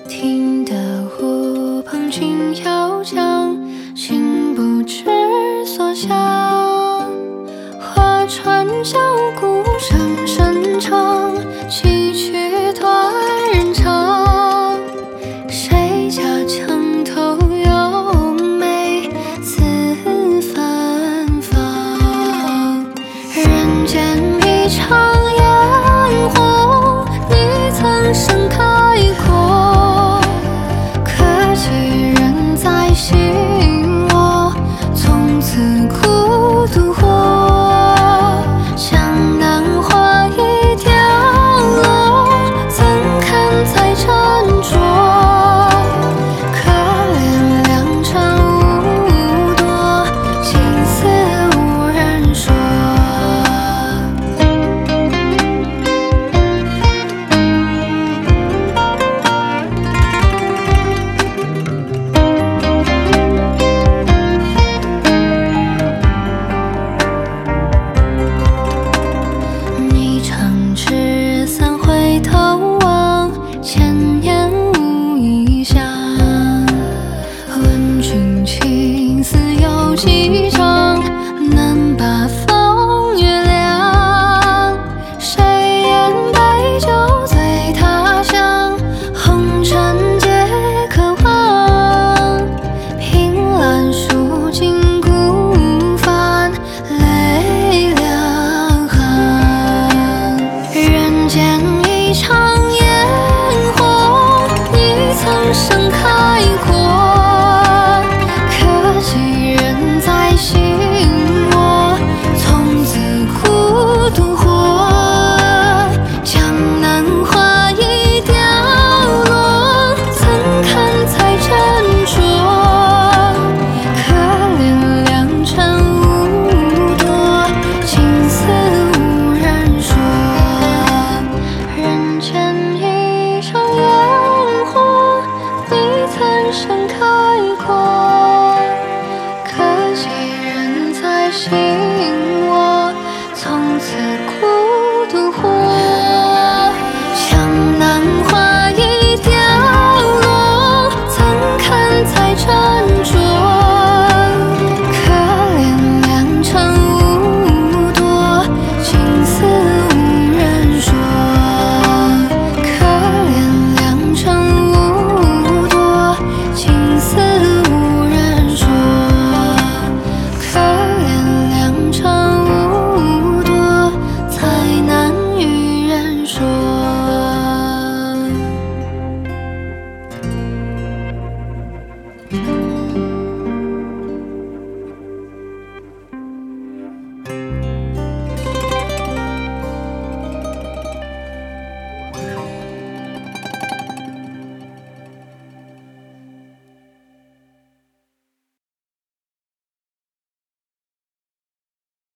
听得湖旁轻摇桨，心不知所向。划船箫鼓声声长，崎岖断人肠。谁家墙头有美此芬芳？人间一场烟火，你曾盛开过，可惜人在心窝，从此孤独活。江南花已凋落，怎堪再斟酌？可怜良辰无多，心思无人说。你常纸伞回头望，千年无异响。问君情丝有几张，能把风月亮？谁言杯酒醉他乡，红尘皆可忘。凭栏书尽孤帆，泪两行。人间一场烟火，你曾盛